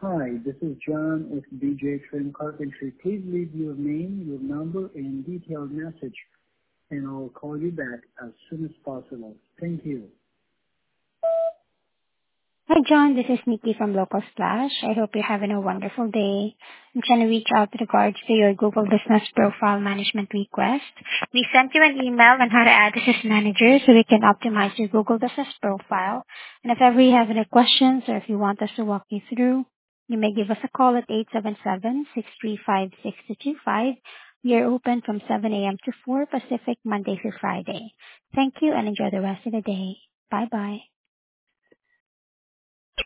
Hi, this is John with BJ Trim Carpentry. Please leave your name, your number, and detailed message, and I'll call you back as soon as possible. Thank you. Hi, John. This is Nikki from Local Splash. I hope you're having a wonderful day. I'm trying to reach out with regards to your Google Business Profile Management request. We sent you an email on how to add this as manager so we can optimize your Google Business Profile. And if ever you have any questions or if you want us to walk you through, you may give us a call at 877-635-6225. We are open from 7 a.m. to 4 Pacific, Monday through Friday. Thank you and enjoy the rest of the day. Bye-bye.